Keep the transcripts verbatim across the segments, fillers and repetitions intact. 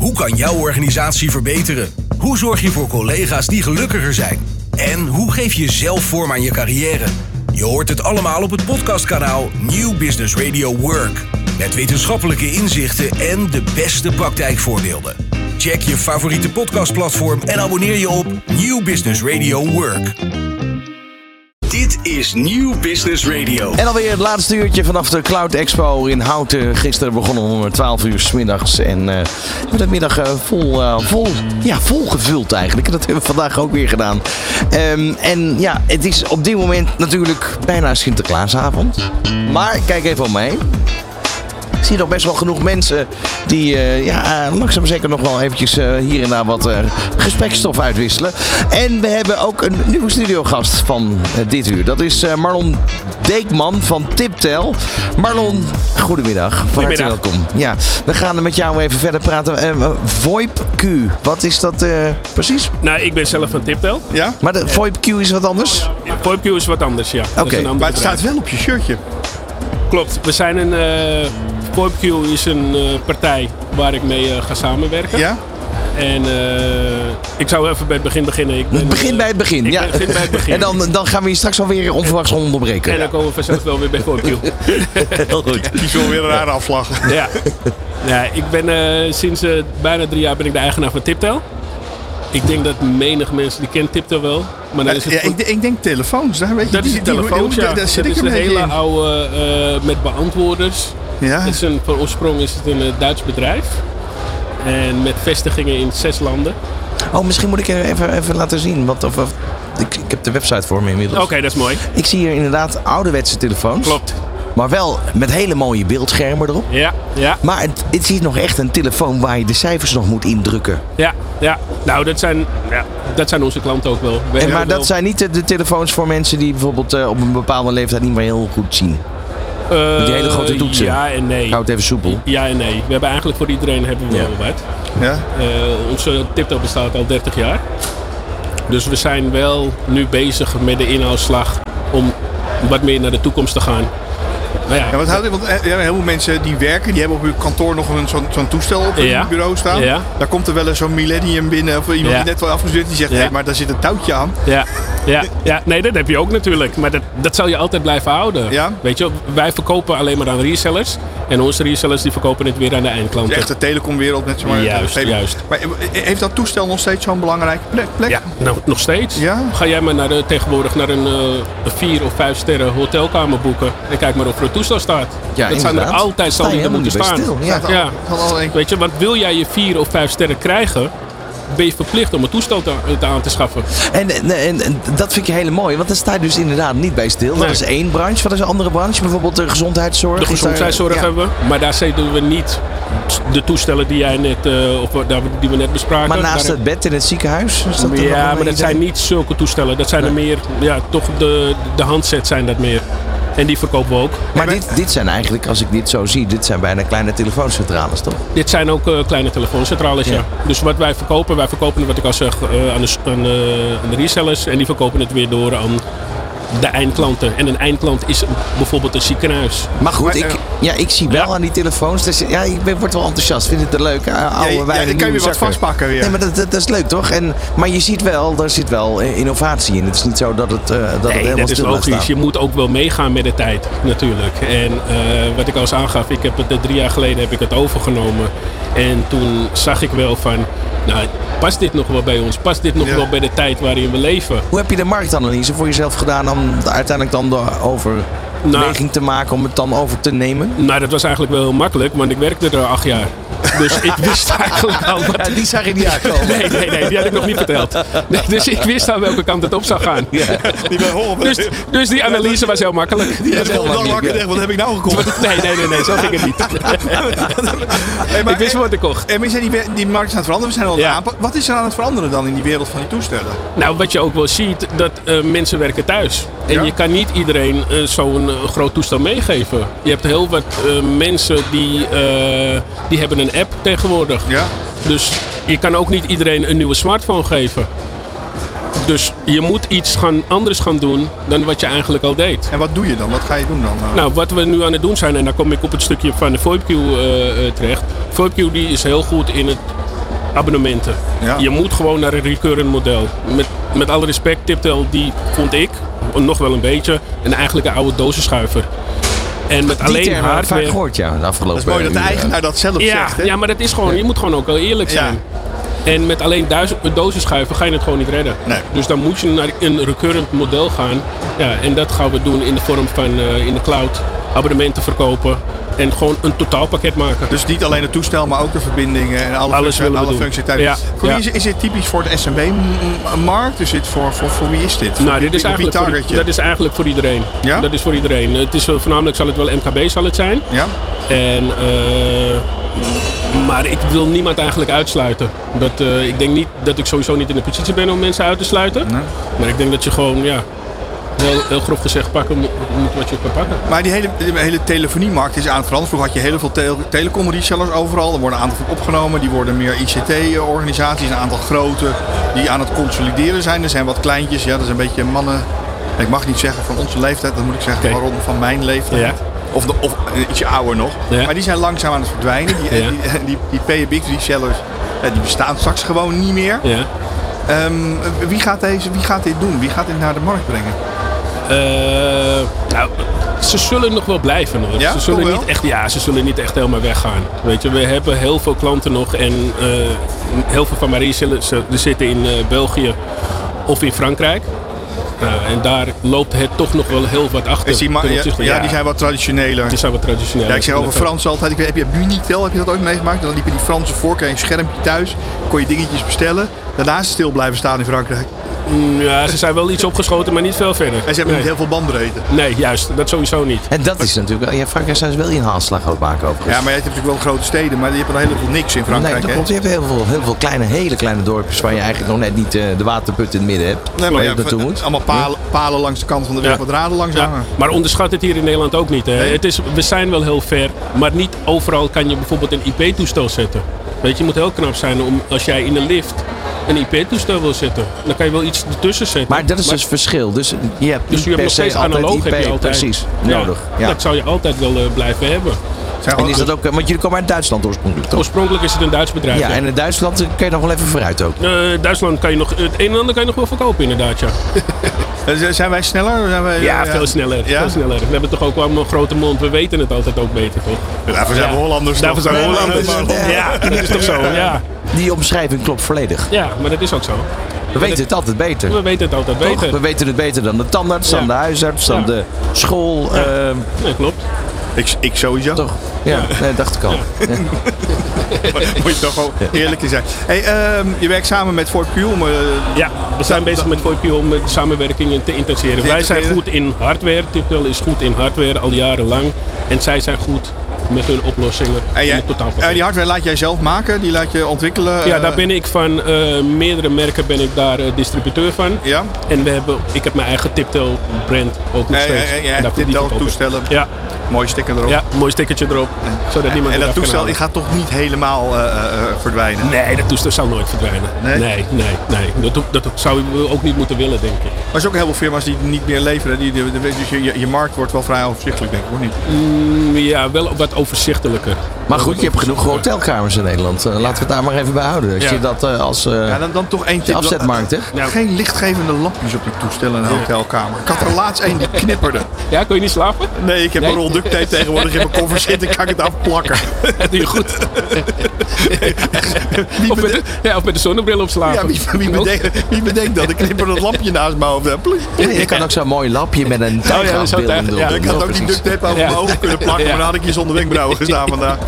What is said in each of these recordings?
Hoe kan jouw organisatie verbeteren? Hoe zorg je voor collega's die gelukkiger zijn? En hoe geef je zelf vorm aan je carrière? Je hoort het allemaal op het podcastkanaal New Business Radio Work. Met wetenschappelijke inzichten en de beste praktijkvoorbeelden. Check je favoriete podcastplatform en abonneer je op New Business Radio Work. Dit is New Business Radio. En alweer het laatste uurtje vanaf de Cloud Expo in Houten. Gisteren begonnen om twaalf uur 's middags. En uh, we hebben de middag uh, vol, uh, vol, ja, vol gevuld eigenlijk. En dat hebben we vandaag ook weer gedaan. Um, en ja, het is op dit moment natuurlijk bijna Sinterklaasavond. Maar kijk even om mij. Ik zie nog best wel genoeg mensen die uh, ja, langzaam zeker nog wel eventjes uh, hier en daar wat uh, gesprekstof uitwisselen. En we hebben ook een nieuwe studiogast van uh, dit uur. Dat is uh, Marlon Deekman van Tiptel. Marlon, goedemiddag. Van harte welkom. Ja, we gaan met jou even verder praten. Uh, VoIP-Q, wat is dat uh, precies? Nou, ik ben zelf van Tiptel. Ja? Maar de VoIP-Q is wat anders? VoIP-Q is wat anders, ja. Oké, okay. Maar het staat wel op je shirtje. Klopt, we zijn een... Uh, VoIP-Q is een uh, partij waar ik mee uh, ga samenwerken. Ja? En uh, ik zou even bij het begin beginnen. Ik ben, begin bij het begin, ik ja. Begin bij het begin. En dan, dan gaan we je straks alweer onverwachts onderbreken. En dan komen we vanzelf wel weer bij VoIP-Q. Heel goed. Die zullen weer een rare afslag. Ja. Ja, ik ben uh, sinds uh, bijna drie jaar ben ik de eigenaar van Tiptel. Ik denk dat menig mensen die kennen Tiptel wel. Maar dan is het ja, ik, ik denk telefoons. Daar, weet je, dat die, is telefoons, die, ja. Daar, daar zit dat ik is een hele in. oude uh, met beantwoorders. Ja. Het is een, van oorsprong is het een uh, Duits bedrijf. En met vestigingen in zes landen. Oh, misschien moet ik even, even laten zien. Want, of, of, ik, ik heb de website voor me inmiddels. Oké, okay, dat is mooi. Ik zie hier inderdaad ouderwetse telefoons. Klopt. Maar wel met hele mooie beeldschermen erop. Ja, ja. Maar het, het is nog echt een telefoon waar je de cijfers nog moet indrukken. Ja, ja. Nou, dat zijn, ja, dat zijn onze klanten ook wel. En, maar dat wel... zijn niet de, de telefoons voor mensen die bijvoorbeeld uh, op een bepaalde leeftijd niet meer heel goed zien. Uh, Met die hele grote toetsen. Ja en nee. Ik hou het even soepel. Ja en nee. We hebben eigenlijk voor iedereen hebben we ja. wel wat. Ja? Uh, onze Tiptel bestaat al dertig jaar. Dus we zijn wel nu bezig met de inhaalslag om wat meer naar de toekomst te gaan. Nou ja, ja, wat houdt, want ja, heel veel mensen die werken, die hebben op hun kantoor nog een, zo'n, zo'n toestel op hun ja. bureau staan. Ja. Daar komt er wel eens zo'n millennium binnen of iemand ja. die net wel afgestudeerd die zegt, ja. hé, maar daar zit een touwtje aan. Ja, ja, ja. Nee, dat heb je ook natuurlijk. Maar dat, dat zal je altijd blijven houden. Ja. Weet je, wij verkopen alleen maar aan resellers. En onze resellers die verkopen het weer aan de eindklanten. Het is echt de telecomwereld met zo'n... Juist, tele- juist. Maar heeft dat toestel nog steeds zo'n belangrijke plek? Ja, nou, nog steeds. Ja? Ga jij maar naar de, tegenwoordig naar een, uh, een vier of vijf sterren hotelkamer boeken. En kijk maar of er een toestel staat. Ja, dat zijn er altijd zal die er moeten staan. Stil, ja. Ja. Ja. Weet je, want wil jij je vier of vijf sterren krijgen, ben je verplicht om een toestel te, te aan te schaffen. En, en, en dat vind ik heel mooi, want daar sta je dus inderdaad niet bij stil. Nee. Dat is één branche. Wat is een andere branche? Bijvoorbeeld de gezondheidszorg? De gezondheidszorg daar, hebben we. Ja. Maar daar zitten we niet de toestellen die jij net, uh, of die we net bespraken. Maar naast daar het bed in het ziekenhuis? Is dat ja, maar dat idee? Zijn niet zulke toestellen. Dat zijn nee. er meer, ja, toch de, de handsets zijn dat meer. En die verkopen we ook. Maar dit, dit zijn eigenlijk, als ik dit zo zie, dit zijn bijna kleine telefooncentrales, toch? Dit zijn ook uh, kleine telefooncentrales, ja. ja. Dus wat wij verkopen, wij verkopen wat ik al zeg uh, aan, de, aan, uh, aan de resellers. En die verkopen het weer door aan de eindklanten. En een eindklant is bijvoorbeeld een ziekenhuis. Maar goed, ik, ja, ik zie wel ja. aan die telefoons. Dus, ja, ik ben, word wel enthousiast. Vind het er leuk. Uh, oude ja, ja, dan kan je weer wat vastpakken weer. Nee, maar dat, dat, dat is leuk, toch? En, maar je ziet wel, er zit wel innovatie in. Het is niet zo dat het, uh, dat nee, het helemaal dat is logisch. Staan. Je moet ook wel meegaan met de tijd, natuurlijk. En uh, wat ik al eens aangaf, ik heb het drie jaar geleden heb ik het overgenomen. En toen zag ik wel van, nou, past dit nog wel bij ons? Past dit nog ja. wel bij de tijd waarin we leven? Hoe heb je de marktanalyse voor jezelf gedaan om uiteindelijk dan de overweging nou, te maken om het dan over te nemen? Nou, dat was eigenlijk wel heel makkelijk, want ik werkte er acht jaar. Dus ik wist eigenlijk al wat... Ja, die zag je niet aankomen. Nee, nee, nee, die had ik nog niet verteld. Nee, dus ik wist aan welke kant het op zou gaan. Ja. Die dus, dus die analyse was heel makkelijk. Die was heel makkelijk. Ja. Wat heb ik nou gekocht? Nee, nee, nee, nee, zo ging het niet. Hey, maar, ik wist wat ik kocht. En we zijn die, die markt aan het veranderen. We zijn al ja. aan, wat is er aan het veranderen dan in die wereld van die toestellen? Nou, wat je ook wel ziet, dat uh, mensen werken thuis. En ja? je kan niet iedereen uh, zo'n uh, groot toestel meegeven. Je hebt heel wat uh, mensen die, uh, die hebben een app tegenwoordig. Ja. Dus je kan ook niet iedereen een nieuwe smartphone geven. Dus je moet iets gaan, anders gaan doen dan wat je eigenlijk al deed. En wat doe je dan? Wat ga je doen dan? Nou, wat we nu aan het doen zijn, en daar kom ik op het stukje van de VoIP-Q uh, uh, terecht. VoIP-Q die is heel goed in het abonnementen. Ja. Je moet gewoon naar een recurrent model. Met, met alle respect, Tiptel, die vond ik nog wel een beetje een eigenlijke oude dozenschuiver. En met Die alleen term heb ik vaak hardware. gehoord, ja, de afgelopen Dat is mooi dat de uren. eigenaar dat zelf Ja, zegt. Hè? ja, maar dat is gewoon, je moet gewoon ook wel eerlijk zijn. Ja. En met alleen duizend, dozenschuiven ga je het gewoon niet redden. Nee. Dus dan moet je naar een recurrent model gaan. Ja, en dat gaan we doen in de vorm van uh, in de cloud abonnementen verkopen. En gewoon een totaalpakket maken. Dus niet alleen het toestel, maar ook de verbindingen en alle, Alles functie- willen we alle doen. functionaliteiten. Ja, Voor ja. wie is, is dit typisch voor de S M B-markt? Dus dit voor, voor, voor wie is dit? Nou, dit is Voor wie eigenlijk voor, target je? dat is eigenlijk voor iedereen. Ja? Dat is voor iedereen. Het is, uh, voornamelijk zal het wel M K B zal het zijn. Ja? En, uh, maar ik wil niemand eigenlijk uitsluiten. Dat, uh, ik denk niet dat ik sowieso niet in de positie ben om mensen uit te sluiten. Nee. Maar ik denk dat je gewoon, ja, wel heel grof gezegd pakken moet moet wat je kan pakken. Maar die hele, die hele telefoniemarkt is aan het veranderen. Vroeger had je heel veel tele telecom resellers overal. Er worden een aantal van opgenomen. Die worden meer I C T-organisaties. Een aantal grote die aan het consolideren zijn. Er zijn wat kleintjes. Ja, dat is een beetje mannen. Ik mag niet zeggen van onze leeftijd. Dat moet ik zeggen Okay. van, van mijn leeftijd. Ja. Of, de, of ietsje ouder nog. Ja. Maar die zijn langzaam aan het verdwijnen. Die, Ja. die, die, die P B X resellers ja, die bestaan straks gewoon niet meer. Ja. Um, wie, gaat deze, wie gaat dit doen? Wie gaat dit naar de markt brengen? Uh, nou, ze zullen nog wel blijven hoor. Ja, ze zullen toch wel? niet echt, ja, ze zullen niet echt helemaal weggaan. Weet je, we hebben heel veel klanten nog en uh, heel veel van mijn resellers uh, zitten in uh, België of in Frankrijk. Uh, en daar loopt het toch nog wel heel wat achter. Is die ma- ten ja, opzichte- ja, die zijn wat traditioneler. Die zijn wat traditioneel. Ja, ik zeg over Frans altijd. Ik weet, heb je Bunitel, heb je dat ooit meegemaakt? Dan liep je die Franse voor, kreeg je een schermpje thuis. Kon je dingetjes bestellen. Daarna is het stil blijven staan in Frankrijk. Ja, ze zijn wel iets opgeschoten, maar niet veel verder. En ze hebben nee. niet heel veel bandbreedte. Nee, juist. Dat sowieso niet. En dat is natuurlijk... Ja, Frankrijk zijn ze wel in haalslag aan het maken overigens. Ja, maar je hebt natuurlijk wel grote steden, maar je hebt er helemaal niks in Nee, Frankrijk. dat hè? klopt. Je hebt heel veel, heel veel kleine, hele kleine dorpjes waar je eigenlijk nog net niet uh, de waterput in het midden hebt. Nee, maar waar ja, je naartoe moet. allemaal palen, palen langs de kant van de weg, Ja. wat draden langs Ja, hangen. maar onderschat het hier in Nederland ook niet. Hè. Nee. Het is, we zijn wel heel ver, maar niet overal kan je bijvoorbeeld een I P-toestel zetten. Weet je, je moet heel knap zijn om als jij in de lift een I P-toestel wil zetten. Dan kan je wel iets ertussen zetten. Maar dat is dus het verschil. Dus je hebt dus niet je hebt per nog se steeds altijd analoog I P heb je altijd. precies Ja, nodig. Ja. Dat zou je altijd wel uh, blijven hebben. Zijn En wel- is dat ook... Want jullie komen uit Duitsland oorspronkelijk, toch? Oorspronkelijk is het een Duits bedrijf. Ja, ja. en in Duitsland kun je nog wel even vooruit ook. Uh, Duitsland kan je nog, het een en ander kan je nog wel verkopen inderdaad, ja. Eh, Zijn wij sneller? Zijn wij, Ja, eh, veel sneller. Ja? Veel sneller. We hebben toch ook wel een grote mond. We weten het altijd ook beter, toch? Daarvoor zijn we Ja. Hollanders. Daarvoor toch? zijn we Ja, Hollanders. maar- maar- Ja, dat is toch zo, ja. Die omschrijving klopt volledig. Ja, maar dat is ook zo. We weten het altijd beter. We weten het altijd Toch? beter. We weten het beter dan de tandarts, dan Ja. de huisarts, dan Ja. de school. Ja. ehm, Nee, klopt. Ik, ik sowieso. toch? Ja, nee, dacht ik al. Ja. Moet je toch wel eerlijk in zijn. Hey, ehm, je werkt samen met Fort Q om... eh, Ja, we zijn bezig met V Q om de samenwerking te intensiveren. Te Wij zijn integreren. goed in hardware. Tiptel is goed in hardware al jarenlang. En zij zijn goed met hun oplossingen en in jij, het totaalpakket. en die hardware laat jij zelf maken? Die laat je ontwikkelen? Ja, eh, daar ben ik van uh, meerdere merken ben ik daar uh, distributeur van. Ja? En we hebben, ik heb mijn eigen Tiptel brand ook nog Ja, steeds. ja, ja, ja, En daarvoor dit die wel verkoop ik. toestellen. Ja, Mooi sticker erop. ja, mooi stickertje erop. Zodat niemand En het dat af kan toestel halen. die gaat toch niet helemaal eh, eh, verdwijnen? Nee, dat toestel zal nooit verdwijnen. Nee? Nee, nee, nee. Dat, dat zou we ook niet moeten willen, denk ik. Maar er zijn ook heel veel firma's die niet meer leveren. Die, die, die- dus je, je, je markt wordt wel vrij overzichtelijk, denk ik, of niet? Mm, ja, wel wat overzichtelijker. Maar goed, je hebt genoeg hotelkamers in Nederland. Uh, laten we het daar maar even bij houden. Als Ja. je dat uh, als uh, Ja, dan, dan toch één tip. afzetmarkt, hè? Ja. Geen lichtgevende lampjes op die toestellen in een hotelkamer. Ik had er laatst één die knipperde. Ja, kon je niet slapen? Nee, ik heb Nee. een rol duct tape tegenwoordig in mijn koffer zitten. Kan ik het afplakken. Dat doe je goed. Wie, Of met, bede- de, ja, of met de zonnebril op slapen. ja, wie, wie, Ook. bedenkt, wie bedenkt dat? Ik knipper dat lampje naast mijn hoofd. Hè. Ploes. Ja, je kan ook zo'n mooi lapje met een tijgerafbeelding zo'n tijger, erop ja. doen. Ik had ook die Precies. duct tape over Ja. mijn ogen kunnen plakken. Ja. Maar dan had ik hier zonder wenkbrauwen gestaan vandaag.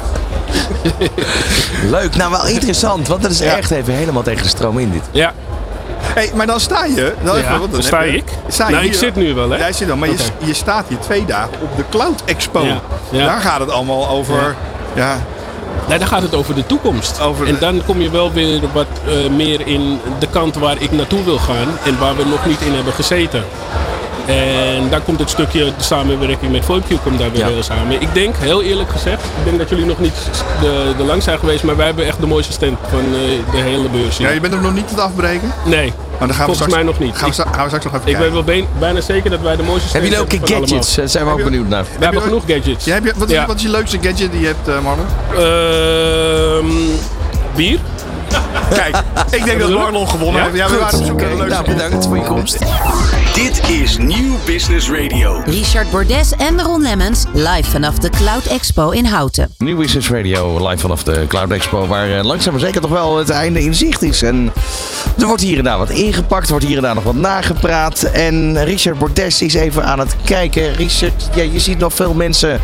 Leuk, nou wel interessant, want dat is Ja. echt even helemaal tegen de stroom in dit. Ja, Hey, maar dan sta je. Dan Ja, even, want dan heb sta je- ik. Sta je Nou, ik hier. zit nu wel, hè? Jij zit dan, maar je, Oké. je staat hier twee dagen op de Cloud Expo. Ja, ja. Daar gaat het allemaal over. Ja. nee, dan gaat het over de toekomst. Over de- En dan kom je wel weer wat eh, meer in de kant waar ik naartoe wil gaan en waar we nog niet in hebben gezeten. En daar komt het stukje de samenwerking met V O I P Q komt daar weer Ja. heel samen. Ik denk, heel eerlijk gezegd, ik denk dat jullie nog niet de, de lang zijn geweest, maar wij hebben echt de mooiste stand van eh, de hele beurs hier. ja, je bent er nog niet tot afbreken. Nee, Maar dan gaan we volgens straks, mij nog niet. Gaan we, Ik, straks- gaan we straks nog even ik kijken. weet wel been- bijna zeker dat wij de mooiste stand Hebben jullie ook hebben van gadgets? Daar zijn we ook Heb je- benieuwd naar. allemaal. We hebben je genoeg gadgets. Ja, heb je, wat, is, Ja. wat is je leukste gadget die je hebt, uh, Marlon? Ehm, bier. Kijk, ik denk dat Marlon gewonnen heeft. Ja, we waren op zoek naar een leuk nou, bedankt voor je komst. Dit is Nieuw Business Radio. Richard Bordes en Ron Lemmens live vanaf de Cloud Expo in Houten. Nieuw Business Radio, live vanaf de Cloud Expo, waar uh, langzaam maar zeker toch wel het einde in zicht is. En er wordt hier en daar wat ingepakt, er wordt hier en daar nog wat nagepraat. En Richard Bordes is even aan het kijken. Richard, ja, je ziet nog veel mensen...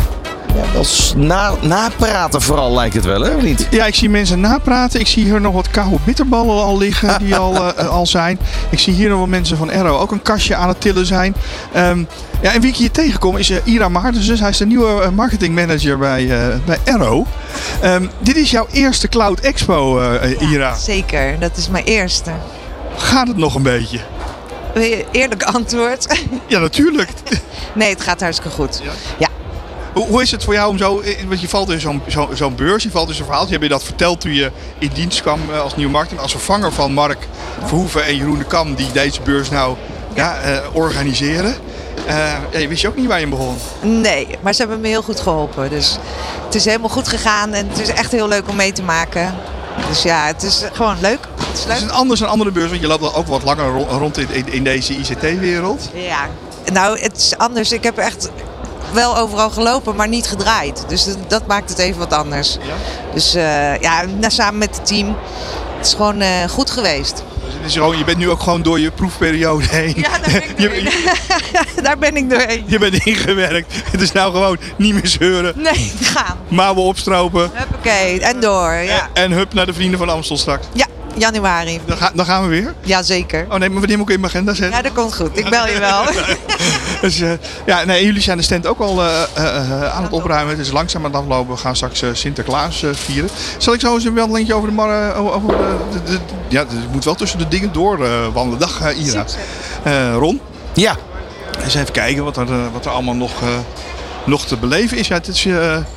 Ja, wel na, napraten vooral lijkt het wel, hè? Of niet? Ja, ik zie mensen napraten. Ik zie hier nog wat koude bitterballen al liggen die al, uh, al zijn. Ik zie hier nog wat mensen van Arrow ook een kastje aan het tillen zijn. Um, ja, en wie ik hier tegenkom is uh, Ira Maartensen. Hij is de nieuwe uh, marketingmanager bij, uh, bij Arrow. Um, dit is jouw eerste Cloud Expo, uh, Ira. Ja, zeker, dat is mijn eerste. Gaat het nog een beetje? Wil je eerlijk antwoord? Ja, natuurlijk. Nee, het gaat hartstikke goed. Ja? Ja. Hoe, hoe is het voor jou om zo, want je valt in zo'n zo, zo'n beurs, je valt in zo'n verhaal. Heb je dat verteld toen je in dienst kwam als nieuwe marketing, als vervanger van Mark Verhoeven en Jeroen de Kam, die deze beurs nou ja, uh, organiseren. Uh, ja, je wist je ook niet waar je begon. Nee, maar ze hebben me heel goed geholpen. Dus het is helemaal goed gegaan en het is echt heel leuk om mee te maken. Dus ja, het is gewoon leuk. Het is leuk. Het is anders dan andere beurs, want je loopt ook wat langer rond in, in, in deze I C T-wereld. Ja, nou het is anders. Ik heb echt wel overal gelopen, maar niet gedraaid. Dus dat, dat maakt het even wat anders. Ja? Dus uh, ja, samen met het team. Het is gewoon uh, goed geweest. Dus het is gewoon, je bent nu ook gewoon door je proefperiode heen. Ja, daar ben ik doorheen. je, daar ben ik doorheen. Je bent ingewerkt. Het is nou gewoon niet meer zeuren. Nee, gaan. Maar we opstropen. Huppakee, en door. Ja. En, en hup naar de Vrienden van Amstel straks. Ja. Januari. Dan, ga, dan gaan we weer? Jazeker. Oh nee, maar wanneer moet ik in mijn agenda zetten? Ja, dat komt goed. Ik bel je wel. dus, uh, ja, nee, jullie zijn de stand ook al uh, uh, aan het opruimen. Het is langzaam aan het aflopen. We gaan straks uh, Sinterklaas uh, vieren. Zal ik zo eens een wandelingetje over de markt... Uh, over de, de, de, ja, ik moet wel tussen de dingen door uh, wandelen. Dag uh, Ira. Uh, Ron? Ja. Eens even kijken wat er, uh, wat er allemaal nog, uh, nog te beleven is. Ja, het is, uh,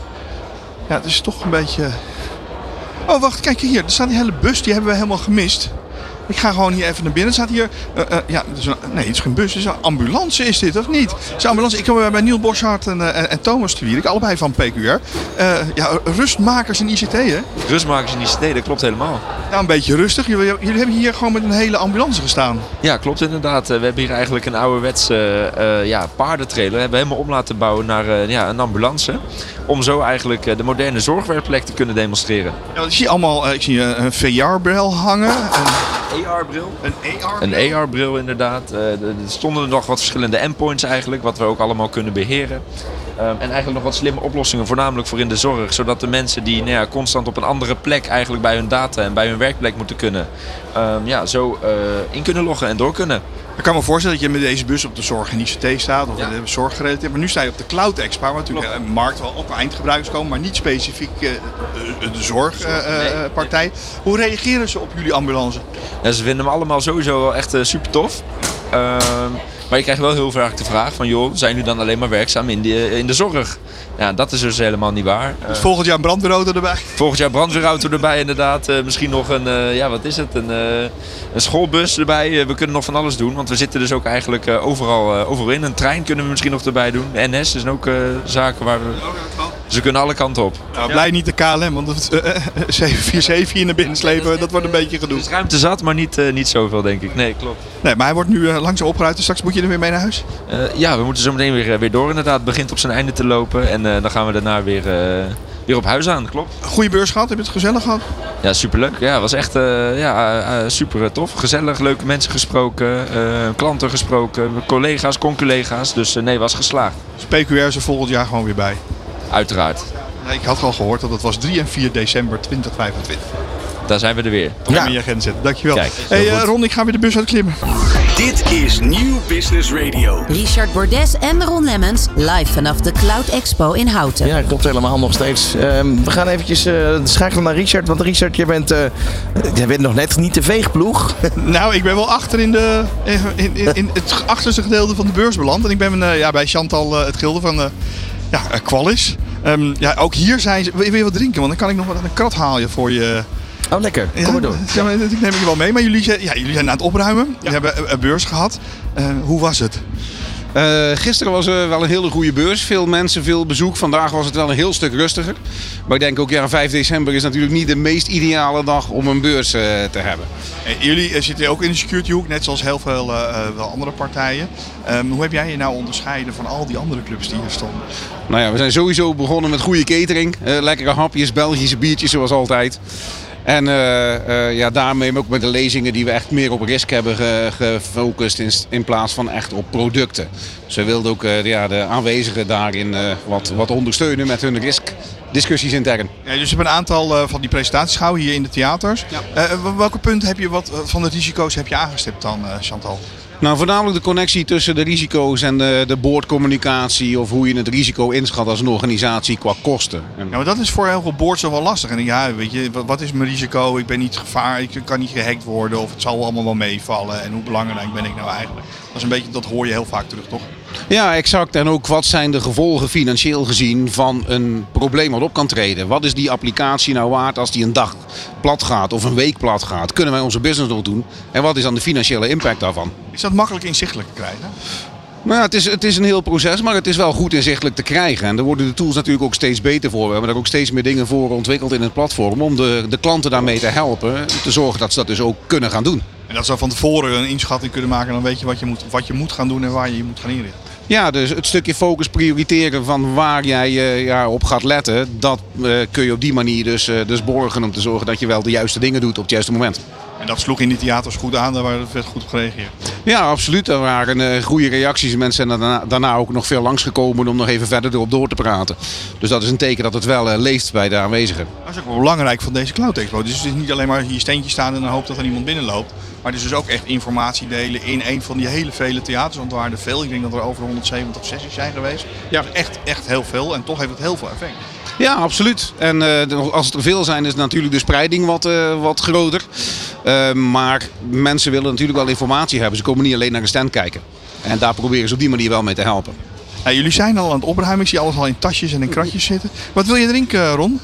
ja, het is toch een beetje... Oh, wacht, kijk hier. Er staat die hele bus, die hebben we helemaal gemist. Ik ga gewoon hier even naar binnen. Er staat hier... Uh, uh, ja, dus een, nee, het is geen bus. Het is een ambulance, is dit, of niet? Het is een ambulance. Ik kom bij Niel Boschart en, uh, en, en Thomas de Wierik, allebei van P Q R. Uh, ja, rustmakers in I C T, hè? Rustmakers in I C T, dat klopt helemaal. Ja, een beetje rustig. Jullie, jullie hebben hier gewoon met een hele ambulance gestaan. Ja, klopt inderdaad. We hebben hier eigenlijk een ouderwetse uh, ja, paardentrailer. We hebben helemaal om laten bouwen naar uh, ja, een ambulance. Om zo eigenlijk uh, de moderne zorgwerkplek te kunnen demonstreren. Ja, ik zie allemaal, uh, ik zie uh, een V R-bril hangen. Een E R-bril. Een E R-bril? Een E R-bril inderdaad. Uh, er stonden er nog wat verschillende endpoints eigenlijk, wat we ook allemaal kunnen beheren. Um, en eigenlijk nog wat slimme oplossingen, voornamelijk voor in de zorg. Zodat de mensen die nou ja, constant op een andere plek eigenlijk bij hun data en bij hun werkplek moeten kunnen, um, ja, zo uh, in kunnen loggen en door kunnen. Ik kan me voorstellen dat je met deze bus op de zorg in I C T staat of ja. de zorg gerelateerd. Maar nu sta je op de Cloud Expo, waar natuurlijk een markt wel op eindgebruikers komen, maar niet specifiek uh, de zorgpartij. Uh, nee. Hoe reageren ze op jullie ambulance? Ja, ze vinden hem allemaal sowieso wel echt uh, super tof. Uh, maar je krijgt wel heel vaak de vraag van, joh, zijn jullie dan alleen maar werkzaam in de, in de zorg? Ja, dat is dus helemaal niet waar. Dus volgend jaar een brandweerauto erbij? Volgend jaar brandweerauto erbij inderdaad. Uh, misschien nog een, uh, ja wat is het, een, uh, een schoolbus erbij. Uh, we kunnen nog van alles doen, want we zitten dus ook eigenlijk uh, overal, uh, overal in. Een trein kunnen we misschien nog erbij doen. N S is ook uh, zaken waar we... Ze kunnen alle kanten op. Nou, blij niet de K L M, want het uh, zeven vier zeven hier naar binnen slepen, nee, dat wordt een beetje gedoe. Er is ruimte zat, maar niet, uh, niet zoveel denk ik. Nee, klopt. Nee, maar hij wordt nu uh, langzaam opgeruimd, dus straks moet je er weer mee naar huis? Uh, ja, we moeten zo meteen weer, weer door inderdaad. Het begint op zijn einde te lopen en uh, dan gaan we daarna weer, uh, weer op huis aan, klopt. Goeie beurs gehad, heb je het gezellig gehad? Ja, superleuk. Ja, het was echt uh, ja, uh, super tof. Gezellig, leuke mensen gesproken, uh, klanten gesproken, collega's, conculega's. Dus uh, nee, was geslaagd. Dus P Q R is er volgend jaar gewoon weer bij? Uiteraard. Nee, ik had al gehoord dat het was drie en vier december tweeduizend vijfentwintig. Daar zijn we er weer. Ja. In je agenda zetten. Dankjewel. Kijk, hey, uh, Ron, ik ga weer de bus uitklimmen. Dit is Nieuw Business Radio. Richard Bordes en Ron Lemmens live vanaf de Cloud Expo in Houten. Ja, klopt helemaal nog steeds. Um, we gaan eventjes uh, schakelen naar Richard. Want Richard, je bent, uh, je bent nog net niet de veegploeg. Nou, ik ben wel achter in, de, in, in, in het achterste gedeelte van de beurs beland. En ik ben uh, ja, bij Chantal uh, het gilde van uh, ja, uh, Qualis. Um, ja, ook hier zijn ze... Wil je wat drinken? Want dan kan ik nog wat aan een krat halen voor je... Oh, lekker. Kom ja, maar door. Ja, dat neem ik wel mee. Maar jullie, ja, jullie zijn aan het opruimen. Ja. Jullie hebben een beurs gehad. Uh, hoe was het? Uh, gisteren was er wel een hele goede beurs. Veel mensen, veel bezoek. Vandaag was het wel een heel stuk rustiger. Maar ik denk ook, ja, vijf december is natuurlijk niet de meest ideale dag om een beurs uh, te hebben. En jullie uh, zitten ook in de security hoek, net zoals heel veel uh, wel andere partijen. Um, hoe heb jij je nou onderscheiden van al die andere clubs die hier stonden? Nou ja, we zijn sowieso begonnen met goede catering. Uh, lekkere hapjes, Belgische biertjes zoals altijd. En uh, uh, ja, daarmee ook met de lezingen die we echt meer op risk hebben ge- gefocust in, in plaats van echt op producten. Dus we wilden ook uh, ja, de aanwezigen daarin uh, wat, wat ondersteunen met hun risk discussies intern. Ja, dus je hebt een aantal uh, van die presentaties gehouden hier in de theaters. Ja. Uh, welke punten heb je wat van de risico's heb je aangestipt dan, uh, Chantal? Nou, voornamelijk de connectie tussen de risico's en de, de boordcommunicatie of hoe je het risico inschat als een organisatie qua kosten. Ja, maar dat is voor heel veel boards wel lastig. En ja, weet je, wat is mijn risico? Ik ben niet gevaar, ik kan niet gehackt worden of het zal allemaal wel meevallen. En hoe belangrijk ben ik nou eigenlijk? Dat is een beetje, dat hoor je heel vaak terug, toch? Ja, exact. En ook wat zijn de gevolgen financieel gezien van een probleem wat op kan treden? Wat is die applicatie nou waard als die een dag plat gaat of een week plat gaat? Kunnen wij onze business nog doen? En wat is dan de financiële impact daarvan? Is dat makkelijk inzichtelijk te krijgen? Nou ja, het is, het is een heel proces, maar het is wel goed inzichtelijk te krijgen. En daar worden de tools natuurlijk ook steeds beter voor. We hebben er ook steeds meer dingen voor ontwikkeld in het platform om de, de klanten daarmee te helpen. Te zorgen dat ze dat dus ook kunnen gaan doen. En dat ze van tevoren een inschatting kunnen maken, dan weet je wat je moet, wat je moet gaan doen en waar je je moet gaan inrichten. Ja, dus het stukje focus prioriteren van waar jij uh, ja, op gaat letten, dat uh, kun je op die manier dus, uh, dus borgen om te zorgen dat je wel de juiste dingen doet op het juiste moment. En dat sloeg in die theaters goed aan, daar werd goed op gereageerd. Ja, absoluut. Er waren uh, goede reacties. Mensen zijn daarna, daarna ook nog veel langsgekomen om nog even verder erop door te praten. Dus dat is een teken dat het wel uh, leeft bij de aanwezigen. Dat is ook wel belangrijk van deze Cloud Expo. Dus het is niet alleen maar hier steentje staan en dan hoop dat er iemand binnenloopt. Maar het is dus ook echt informatie delen in een van die hele vele theaters. Want er waren er veel. Ik denk dat er over honderdzeventig sessies zijn geweest. Ja. Dus echt, echt heel veel. En toch heeft het heel veel effect. Ja, absoluut. En uh, als het er veel zijn, is natuurlijk de spreiding wat, uh, wat groter. Uh, maar mensen willen natuurlijk wel informatie hebben. Ze komen niet alleen naar een stand kijken. En daar proberen ze op die manier wel mee te helpen. Nou, jullie zijn al aan het opruimen. Ik zie alles al in tasjes en in kratjes zitten. Wat wil je drinken, Ron?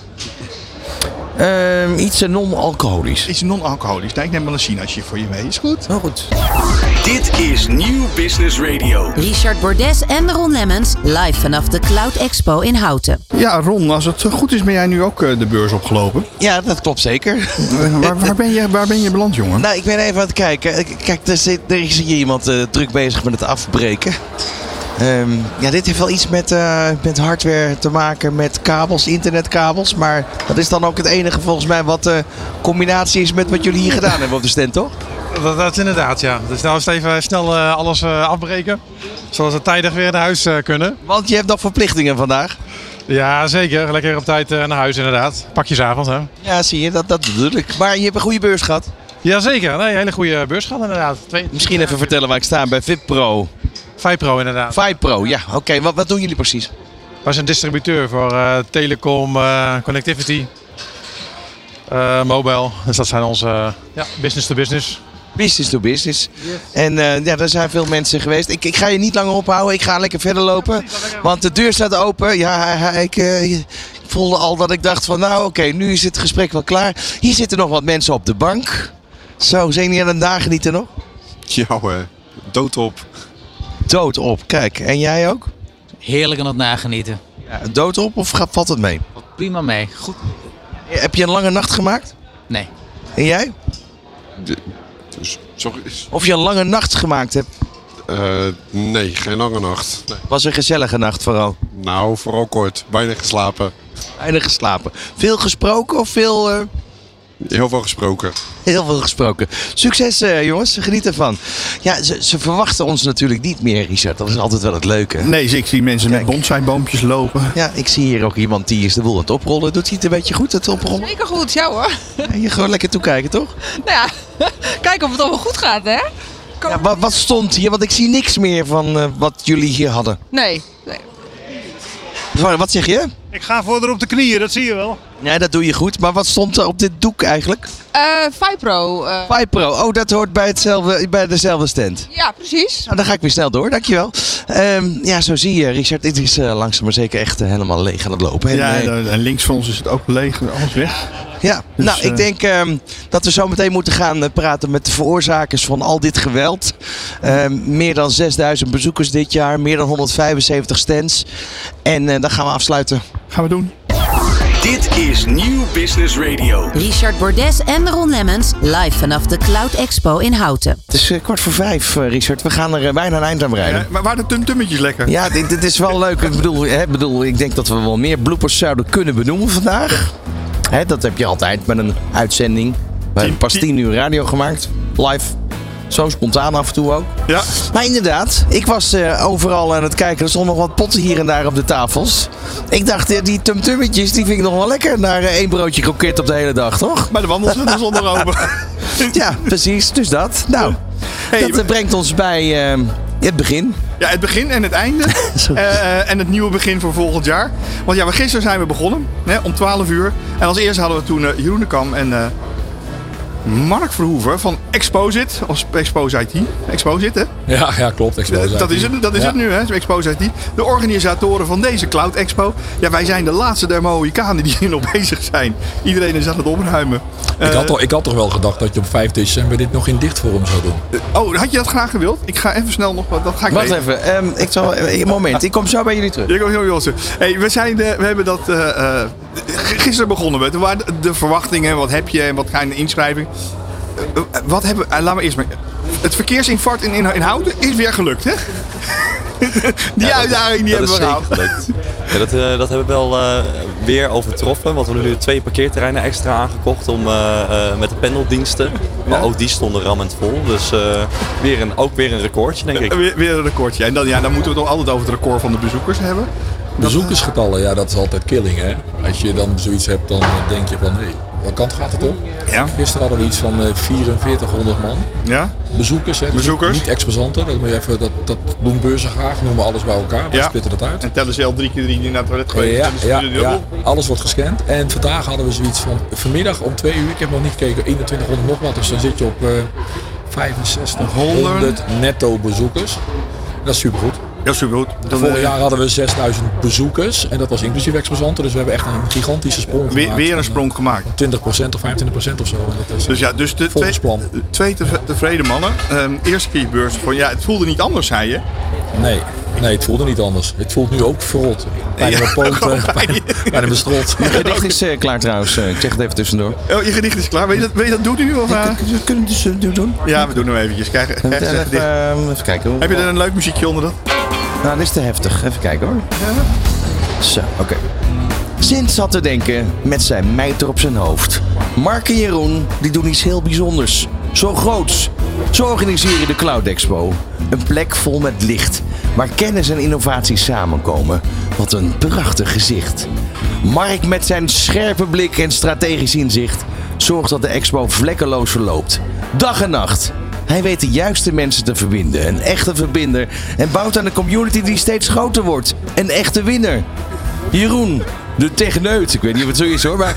Um, iets non-alcoholisch. Iets non-alcoholisch. Nou, ik neem wel een sinaasje voor je mee. Is goed? Oh, goed. Dit is Nieuw Business Radio. Richard Bordes en Ron Lemmens live vanaf de Cloud Expo in Houten. Ja, Ron, als het goed is ben jij nu ook de beurs opgelopen. Ja, dat klopt zeker. waar, waar, ben je, waar ben je beland, jongen? Nou, ik ben even aan het kijken. Kijk, er, zit, er is hier iemand uh, druk bezig met het afbreken. Um, ja, dit heeft wel iets met, uh, met hardware te maken, met kabels, internetkabels. Maar dat is dan ook het enige volgens mij wat de uh, combinatie is met wat jullie hier gedaan hebben op de stand, toch? Dat, dat is inderdaad, ja. Dus nou is het even snel uh, alles uh, afbreken. Zodat we tijdig weer naar huis uh, kunnen. Want je hebt nog verplichtingen vandaag. Ja, zeker. Lekker op tijd uh, naar huis inderdaad. Pakjesavond, hè. Ja, zie je. Dat, dat bedoel ik. Maar je hebt een goede beurs gehad. Jazeker. Nee, een hele goede beurs gehad inderdaad. Twee... Misschien even vertellen waar ik sta bij V I P Pro. Vipro inderdaad. Vipro, ja. Oké, okay. wat, wat doen jullie precies? Wij zijn distributeur voor uh, telecom, uh, connectivity, uh, mobile. Dus dat zijn onze uh, ja, business to business. Business to business. Yes. En uh, ja, er zijn veel mensen geweest. Ik, ik ga je niet langer ophouden. Ik ga lekker verder lopen. Want de deur staat open. Ja, ik, uh, ik voelde al dat ik dacht van nou oké, okay, nu is het gesprek wel klaar. Hier zitten nog wat mensen op de bank. Zo, zijn jullie aan het nagenieten nog? Ja hoor, doodop. Dood op, kijk. En jij ook? Heerlijk aan het nagenieten. Ja, dood op of gaat, valt het mee? Prima mee, goed. Heb je een lange nacht gemaakt? Nee. En jij? De, sorry. Of je een lange nacht gemaakt hebt? Uh, nee, geen lange nacht. Nee. Was een gezellige nacht vooral? Nou, vooral kort. Weinig geslapen. Weinig geslapen. Veel gesproken of veel... Uh... Heel veel gesproken. Heel veel gesproken. Succes uh, jongens, geniet ervan. Ja, ze, ze verwachten ons natuurlijk niet meer, Richard. Dat is altijd wel het leuke. Nee, ik zie mensen Kijk. met bonsaiboompjes lopen. Ja, ik zie hier ook iemand die is de boel aan het oprollen. Doet hij het een beetje goed, het oprollen? Zeker goed, ja hoor. Ja, je gewoon lekker toekijken, toch? Nou ja, kijken of het allemaal goed gaat, hè? Ja, wat, wat stond hier? Want ik zie niks meer van uh, wat jullie hier hadden. Nee, nee. Wat zeg je? Ik ga voor op de knieën, dat zie je wel. Ja, dat doe je goed. Maar wat stond er op dit doek eigenlijk? Uh, Vipro. Uh... Vipro. Oh, dat hoort bij, hetzelfde, bij dezelfde stand. Ja, precies. Nou, dan ga ik weer snel door. Dankjewel. Um, ja, zo zie je, Richard. Dit is uh, langzaam maar zeker echt uh, helemaal leeg aan het lopen. Ja, en, uh, en links van ons is het ook leeg. Alles weg. Ja, Dus, nou, ik uh, denk um, dat we zo meteen moeten gaan uh, praten met de veroorzakers van al dit geweld. Uh, meer dan zesduizend bezoekers dit jaar, meer dan honderdvijfenzeventig stands. En uh, dan gaan we afsluiten. Gaan we doen. Dit is Nieuw Business Radio. Richard Bordes en Ron Lemmens live vanaf de Cloud Expo in Houten. Het is uh, kwart voor vijf, uh, Richard. We gaan er uh, bijna een eind aan bereiden. Ja, maar waren de tumtummetjes lekker? Ja, dit, dit is wel leuk. Ik bedoel, hè, bedoel, ik denk dat we wel meer bloopers zouden kunnen benoemen vandaag. Hè, dat heb je altijd met een uitzending. We hebben pas tien uur radio gemaakt. Live. Zo spontaan af en toe ook. Ja. Maar inderdaad, ik was uh, overal aan het kijken. Er stonden nog wat potten hier en daar op de tafels. Ik dacht, uh, die tumtummetjes, die vind ik nog wel lekker. Naar uh, één broodje kroket op de hele dag, toch? Maar de wandelschoenen zonder open. Ja, precies. Dus dat. Nou, hey, dat uh, brengt ons bij uh, het begin. Ja, het begin en het einde. uh, en het nieuwe begin voor volgend jaar. Want ja, gisteren zijn we begonnen. Hè, om twaalf uur. En als eerste hadden we toen uh, Jeroen de Kam en... Uh, Mark Verhoeven van Exposit, of Exposit I T. Exposit, hè? Ja, ja klopt. Exposit. Dat is het, dat is ja. het nu, hè? Exposit I T. De organisatoren van deze Cloud Expo. Ja, wij zijn de laatste der Mohikanen die hier nog bezig zijn. Iedereen is aan het opruimen. Ik, Uh, had toch, ik had toch wel gedacht dat je op vijf december dit nog in dichtvorm zou doen. oh, had je dat graag gewild? Ik ga even snel nog wat. Dat ga ik Wacht weten. even, um, ik zal, een moment. Ik kom zo bij jullie terug. Ik kom heel heel terug. Hey, we, zijn de, we hebben dat uh, uh, gisteren begonnen. We. Toen waren de, de verwachtingen, wat heb je en wat ga je in de inschrijving. Uh, uh, wat hebben we? Uh, laten we eerst maar. Het verkeersinfarct in, in, in Houten is weer gelukt, hè? Die ja, uitdaging die dat hebben we is zeker gehaald. gelukt. Ja, dat, uh, dat hebben we wel uh, weer overtroffen. Want we hebben nu twee parkeerterreinen extra aangekocht om, uh, uh, met de pendeldiensten. Maar Ja. ook die stonden rammend vol. Dus uh, weer een, ook weer een recordje, denk ik. Uh, weer, weer een recordje. En dan, ja, dan moeten we het toch altijd over het record van de bezoekers hebben. Bezoekersgetallen, ja, dat is altijd killing, hè. Als je dan zoiets hebt, dan denk je van, hé, hey, welke kant gaat het op? Ja. Gisteren hadden we iets van uh, vierenveertighonderd man. Ja. Bezoekers, hè. Dus Bezoekers. niet exposanten, dat, moet je even, dat, dat doen beurzen graag, noemen alles bij elkaar, we Ja. splitten dat uit. En tellen ze al drie keer drie die naar het toilet Ja, geweest. ja, En dan ja, sturen die ja, op. alles wordt gescand. En vandaag hadden we zoiets van, vanmiddag om twee uur, ik heb nog niet gekeken, eenentwintighonderd nog wat. Dus dan zit je op uh, vijfenzestighonderd netto bezoekers. Dat is supergoed. Ja, supergoed. Dan, Vorig uh, jaar hadden we zesduizend bezoekers en dat was inclusief exposanten. Dus we hebben echt een gigantische sprong weer, gemaakt. weer een sprong gemaakt. twintig procent of vijfentwintig procent of zo. En dat is Dus ja, dus de volgens twee, plan. twee te- tevreden mannen. Um, eerste keer beurs van ja, het voelde niet anders, zei je. Nee, nee, het voelde niet anders. Het voelt nu ook verrot. Bijna mijn poot, gewoon bijna, bijna mijn strot. Je gedicht is uh, klaar trouwens. Uh, ik zeg het even tussendoor. Oh, je gedicht is klaar. Wil je dat, wil je dat doen nu? Of, uh? We kunnen het dus doen. Ja, we doen hem eventjes. Krijg, krijg eens een Even, gedicht. uh, even kijken. Hoor. Heb je er een leuk muziekje onder dat? Nou, dit is te heftig. Even kijken hoor. Zo, oké. Okay. Sint zat te denken met zijn mijter op zijn hoofd. Mark en Jeroen, die doen iets heel bijzonders. Zo groots. Ze organiseren de Cloud Expo. Een plek vol met licht, waar kennis en innovatie samenkomen. Wat een prachtig gezicht. Mark met zijn scherpe blik en strategisch inzicht zorgt dat de expo vlekkeloos verloopt. Dag en nacht. Hij weet de juiste mensen te verbinden. Een echte verbinder. En bouwt aan een community die steeds groter wordt. Een echte winnaar. Jeroen, de techneut. Ik weet niet of het zo is hoor. Maar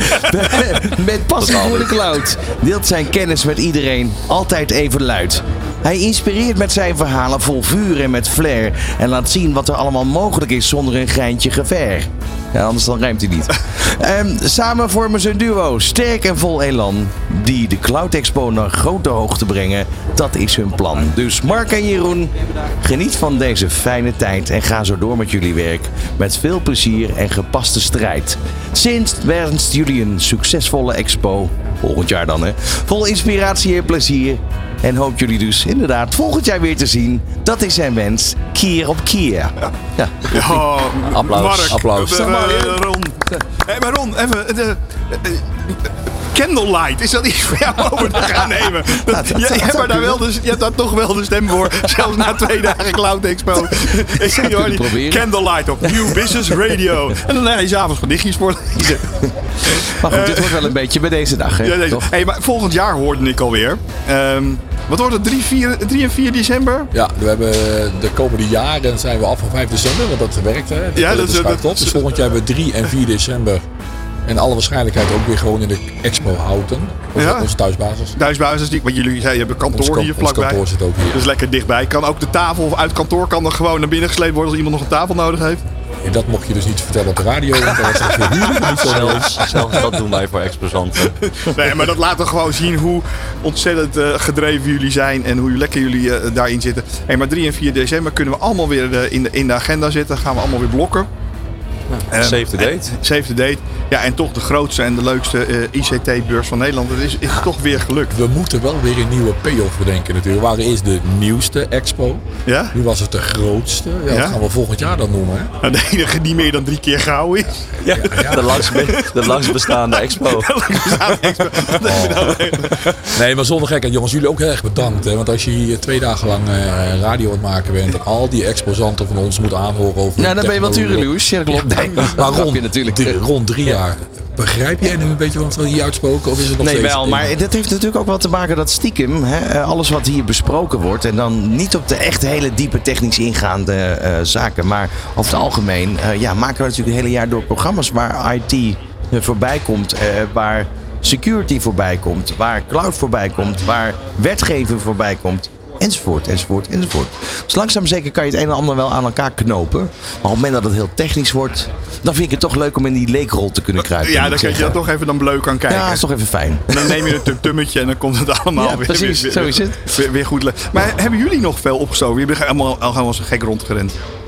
met passie voor de cloud. Deelt zijn kennis met iedereen. Altijd even luid. Hij inspireert met zijn verhalen vol vuur en met flair. En laat zien wat er allemaal mogelijk is zonder een greintje gevaar. Ja, anders dan rijmt hij niet. um, samen vormen ze een duo, sterk en vol elan. Die de Cloud Expo naar grote hoogte brengen. Dat is hun plan. Dus Mark en Jeroen, geniet van deze fijne tijd. En ga zo door met jullie werk. Met veel plezier en gepaste strijd. Sint wenst jullie een succesvolle expo. Volgend jaar dan hè. Vol inspiratie en plezier. En hoop jullie dus inderdaad volgend jaar weer te zien. Dat is zijn wens. Keer op keer. Ja. Ja. Oh, Applaus. Mark. Applaus. Uh, uh, Ron. Hey, maar Ron, even... De, uh, Candlelight, is dat iets voor jou over te gaan nemen? Dat, dat, je, dat, je, hebt dat daar wel de, je hebt daar toch wel de stem voor. Zelfs na twee dagen Cloud Expo. Ik zie je hoor, Candlelight op New Business Radio. En dan ga je s'avonds gedichtjes voorlezen. Maar goed, dit wordt wel een beetje bij deze dag, hè? Ja, deze. Toch? Hey, maar volgend jaar hoorde ik alweer. Um, wat wordt het? drie en vier december? Ja, we hebben de komende jaren zijn we af van vijf december, want dat werkt hè. Dat, ja, dat, dat is schuift op. Dus volgend jaar hebben we drie en vier december. En alle waarschijnlijkheid ook weer gewoon in de Expo Houten. Onze, ja. onze thuisbasis. Thuisbasis, die, want jullie zei, je hebt een kantoor ons, hier vlakbij. Ons kantoor zit ook hier. Dus lekker dichtbij. Kan ook de tafel uit kantoor kan er gewoon naar binnen gesleept worden als iemand nog een tafel nodig heeft? En dat mocht je dus niet vertellen op de radio. Want dat was het voor huurder niet zo Zelfs, zelfs dat doen wij voor exposanten. Nee, maar dat laat toch gewoon zien hoe ontzettend uh, gedreven jullie zijn en hoe lekker jullie uh, daarin zitten. Hey, maar drie en vier december kunnen we allemaal weer uh, in, de, in de agenda zitten. Gaan we allemaal weer blokken. Ja, save the date. Save the date. Ja, en toch de grootste en de leukste uh, I C T-beurs van Nederland. Het is, is toch weer gelukt. We moeten wel weer een nieuwe payoff bedenken natuurlijk. We waren eerst de nieuwste expo. Ja? Nu was het de grootste. Ja, Ja? Dat gaan we volgend jaar dan noemen. Hè? De enige die meer dan drie keer gauw is. Ja, de, langst be- de langst bestaande expo. Nee, maar zonder gekheid, jongens, jullie ook heel erg bedankt. Hè? Want als je hier twee dagen lang uh, radio aan het maken bent en al die exposanten van ons moeten aanhoren over. Ja, dan ben je wel technologie. tureluurs. Ja, dat klopt. Nee, Maar dat rond, je natuurlijk. drie, rond drie jaar. Begrijp jij nu een beetje wat we hier uitspoken? Of is het nog Nee, steeds wel, maar dat heeft natuurlijk ook wel te maken dat stiekem hè, alles wat hier besproken wordt en dan niet op de echt hele diepe technisch ingaande uh, zaken, maar over het algemeen uh, ja, maken we natuurlijk het hele jaar door programma's waar I T uh, voorbij komt, uh, waar security voorbij komt, waar cloud voorbij komt, waar wetgeving voorbij komt. Enzovoort, enzovoort, enzovoort. Dus langzaam zeker kan je het een en ander wel aan elkaar knopen. Maar op het moment dat het heel technisch wordt, dan vind ik het toch leuk om in die leekrol te kunnen kruipen. Ja, moet dan ik kan je zeggen. dat toch even dan leuk aan kijken. Ja, dat is toch even fijn. En dan neem je een tum-tummetje en dan komt het allemaal Ja, weer, precies, weer, zo is het. Weer, weer goed. le- Maar hebben jullie nog veel opgestoken? Jullie hebben allemaal al gaan als een gek rondgerend.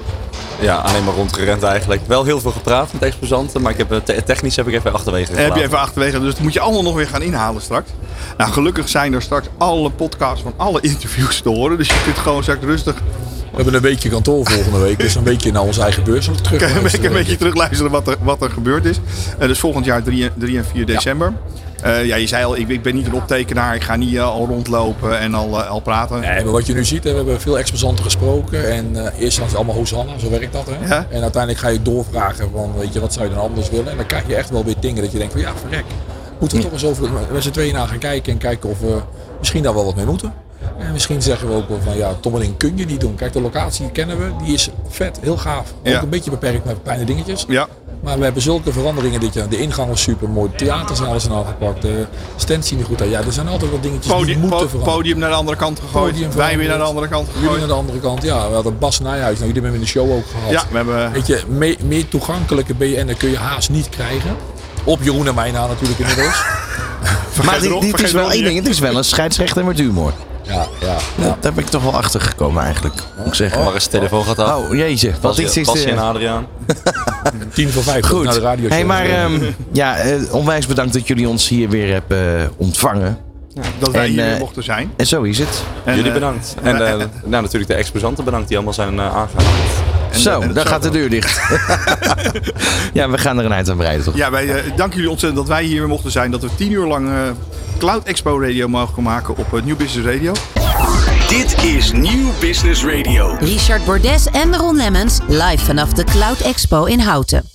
Ja, alleen maar rondgerend eigenlijk. Wel heel veel gepraat met exposanten, maar ik heb, te- technisch heb ik even achterwege Heb je gelaten. even achterwege, dus dat moet je allemaal nog weer gaan inhalen straks. Nou, gelukkig zijn er straks alle podcasts van alle interviews te horen. Dus je kunt gewoon straks rustig We hebben een weekje kantoor volgende week. Dus een beetje naar onze eigen beurs terug. een beetje, een beetje terugluisteren wat er, wat er gebeurd is. Uh, dus volgend jaar drie en vier december. Ja. Uh, ja, je zei al, ik, ik ben niet een optekenaar. Ik ga niet uh, al rondlopen en al, uh, al praten. Nee, maar wat je nu ziet, hè, we hebben veel exposanten gesproken. En uh, eerst was het allemaal Hosanna, zo werkt dat. Hè? Ja? En uiteindelijk ga je doorvragen van, weet je, wat zou je dan anders willen? En dan krijg je echt wel weer dingen dat je denkt van, ja, verrek. Moeten we toch eens over met z'n tweeën naar gaan kijken en kijken of we misschien daar wel wat mee moeten. En misschien zeggen we ook wel van, ja, Tommeling kun je niet doen. Kijk, de locatie kennen we, die is vet, heel gaaf. Ook Ja. een beetje beperkt met kleine dingetjes. Ja. Maar we hebben zulke veranderingen dit jaar. De ingang was super mooi, de theaterzalen zijn aangepakt, de stands zien er goed uit. Ja, er zijn altijd wat dingetjes die Podium, moeten po- veranderen. podium naar de andere kant gegooid. Podium Wij weer naar de veranderd. andere kant Jullie gegooid. naar de andere kant, ja. We hadden Bas Nijhuis, nou, jullie hebben hem in de show ook gehad. Ja, we hebben... Weet je, me- meer toegankelijke B N'en kun je haast niet krijgen. Op Jeroen en mij na natuurlijk inmiddels. Maar dit, erop, dit vergeet is wel erop één niet. ding. Het is wel een scheidsrechter met humor. Ja, ja. Ja, daar ben ik toch wel achter gekomen eigenlijk, moet ik zeggen. Waar is de telefoon gaat af? Oh, jeetje. Wat Passie, is, is Passie en de... Adriaan. Tien voor vijf Goed. naar de radio. Hey, maar um, ja, uh, onwijs bedankt dat jullie ons hier weer hebben uh, ontvangen. Dat wij En, hier uh, weer mochten zijn. En zo is het. En, Jullie uh, bedankt. En uh, nou, natuurlijk de exposanten bedankt die allemaal zijn uh, aangehaald. En zo, de- en daar zo gaat de deur dicht. Ja, we gaan er een eind aan breiden, toch? Ja, wij uh, danken jullie ontzettend dat wij hier weer mochten zijn. Dat we tien uur lang uh, Cloud Expo Radio mogen maken op uh, New Business Radio. Dit is Nieuw Business Radio. Richard Bordes en Ron Lemmens live vanaf de Cloud Expo in Houten.